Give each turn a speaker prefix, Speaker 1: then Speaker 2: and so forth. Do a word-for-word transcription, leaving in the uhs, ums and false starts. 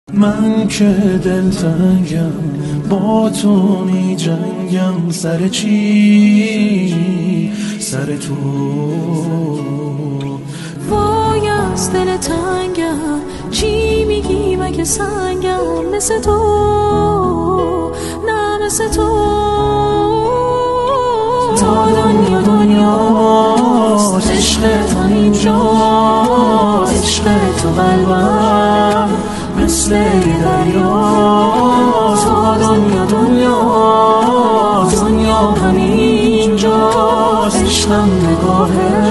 Speaker 1: من که دلتنگم با تو می جنگم، سر چی؟ سر تو.
Speaker 2: وای از دل تنگم، چی میگی مگه سنگم؟ مثل تو نه مثل تو. تا دنیا دنیاست، عشق تو اینجاست، عشق تو قلبم مثل یه دریاست. تا دنیا دنیاست، دنیا همینجاست، عشقم نگاهه